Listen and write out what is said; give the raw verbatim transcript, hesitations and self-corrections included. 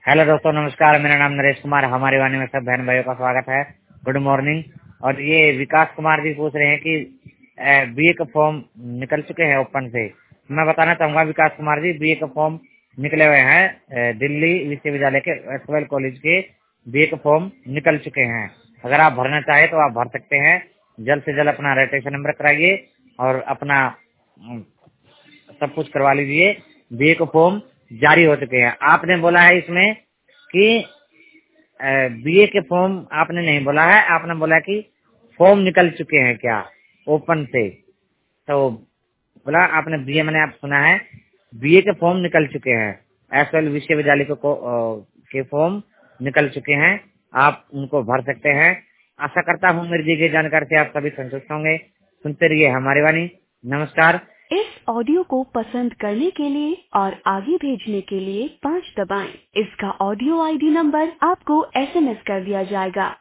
Hello दोस्तों, नमस्कार। मेरा नाम नरेश कुमार। हमारे वाणी में सब बहन भाइयों का स्वागत है। Good morning. और ये विकास कुमार जी पूछ रहे हैं कि बीए का फॉर्म निकल चुके हैं ओपन से। मैं बताना चाहूंगा विकास कुमार जी, बीए का फॉर्म निकले हुए हैं। अ, दिल्ली विश्वविद्यालय के एसवाइएल कॉलेज के बीए का फॉर्म निकल चुके हैं। अगर आप भरना चाहे तो आप भर सकते हैं। जल्द से जल्द अपना रजिस्ट्रेशन नंबर कराइए और अपना अम, सब कुछ करवा लीजिए। बीए का फॉर्म जारी हो चुके हैं। आपने बोला है इसमें कि बीए के फॉर्म आपने नहीं बोला है, आपने बोला कि फॉर्म निकल चुके हैं क्या ओपन से। तो बोला आपने बीए, मैंने आप सुना है बीए के फॉर्म निकल चुके हैं। एसएल विश्वविद्यालय को, को अ, के फॉर्म निकल चुके हैं। आप उनको भर सकते हैं। आशा करता हूँ मेरी दी गई जानकारी से आप सभी संतुष्ट होंगे। सुनते रहिए हमारी वाणी। नमस्कार। इस ऑडियो को पसंद करने के लिए और आगे भेजने के लिए पाँच दबाएं। इसका ऑडियो आईडी नंबर आपको एसएमएस कर दिया जाएगा।